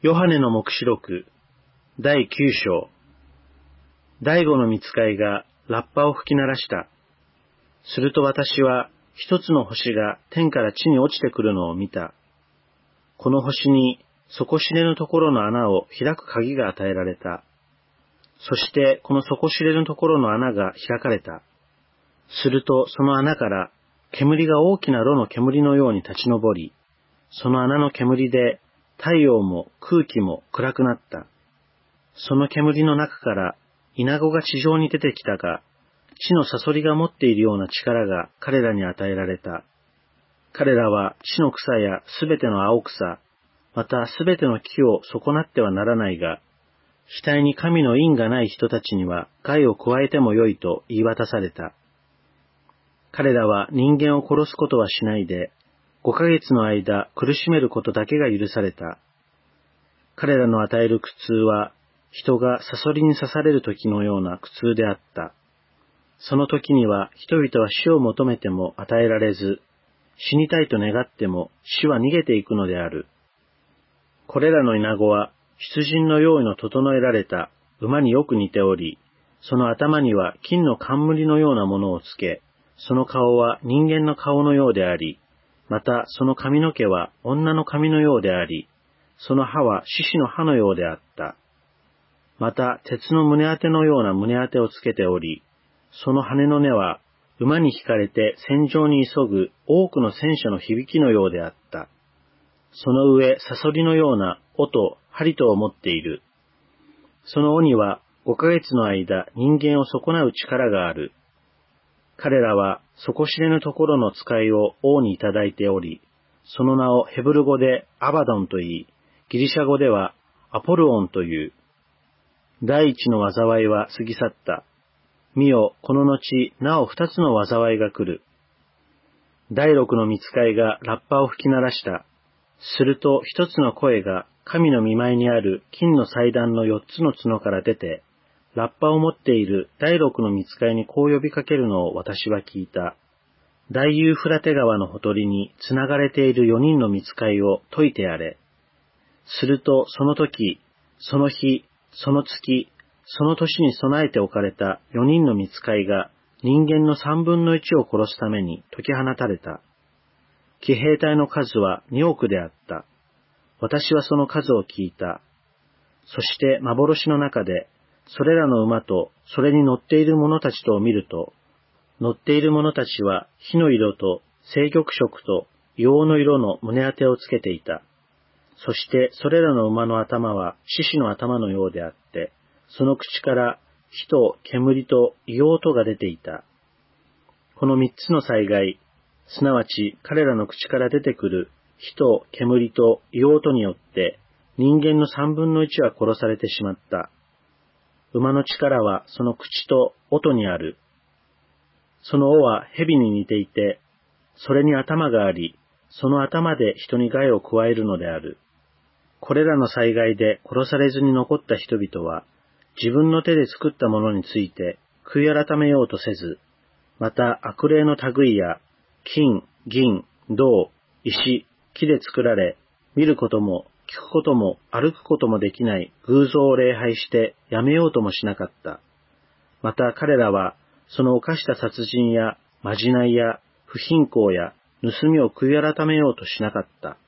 ヨハネの黙示録第9章。第五の御使いがラッパを吹き鳴らした。すると私は一つの星が天から地に落ちてくるのを見た。この星に底知れぬところの穴を開く鍵が与えられた。そしてこの底知れぬところの穴が開かれた。するとその穴から煙が大きな炉の煙のように立ち上り、その穴の煙で太陽も空気も暗くなった。その煙の中からイナゴが地上に出てきたが、地のサソリが持っているような力が彼らに与えられた。彼らは地の草やすべての青草、またすべての木を損なってはならないが、額に神の印がない人たちには害を加えてもよいと言い渡された。彼らは人間を殺すことはしないで、5ヶ月の間苦しめることだけが許された。彼らの与える苦痛は、人がサソリに刺される時のような苦痛であった。その時には人々は死を求めても与えられず、死にたいと願っても死は逃げていくのである。これらのイナゴは出陣の用意の整えられた馬によく似ており、その頭には金の冠のようなものをつけ、その顔は人間の顔のようであり、またその髪の毛は女の髪のようであり、その歯は獅子の歯のようであった。また鉄の胸当てのような胸当てをつけており、その羽の根は馬に引かれて戦場に急ぐ多くの戦車の響きのようであった。その上、サソリのような尾と針とを持っている。その尾には5ヶ月の間人間を損なう力がある。彼らは底知れぬところの使いを王にいただいており、その名をヘブル語でアバドンと言い、ギリシャ語ではアポルオンという。第一の災いは過ぎ去った。見よ、この後、なお二つの災いが来る。第六の御使いがラッパを吹き鳴らした。すると一つの声が神の御前にある金の祭壇の4つの角から出て、ラッパを持っている第六の御使いにこう呼びかけるのを私は聞いた。大ユーフラテ川のほとりにつながれている4人の御使いを解いてやれ。するとその時、その日、その月、その年に備えておかれた4人の御使いが人間の3分の1を殺すために解き放たれた。騎兵隊の数は2億であった。私はその数を聞いた。そして幻の中で、それらの馬とそれに乗っている者たちとを見ると、乗っている者たちは火の色と青玉色と硫黄の色の胸当てをつけていた。そしてそれらの馬の頭は獅子の頭のようであって、その口から火と煙と硫黄とが出ていた。この三つの災害、すなわち彼らの口から出てくる火と煙と硫黄とによって、人間の3分の1は殺されてしまった。馬の力はその口と音にある。その尾は蛇に似ていて、それに頭があり、その頭で人に害を加えるのである。これらの災害で殺されずに残った人々は、自分の手で作ったものについて悔い改めようとせず、また悪霊の類や金、銀、銅、石、木で作られ、見ることも聞くことも歩くこともできない偶像を礼拝してやめようともしなかった。また彼らはその犯した殺人やまじないや不貧困や盗みを悔い改めようとしなかった。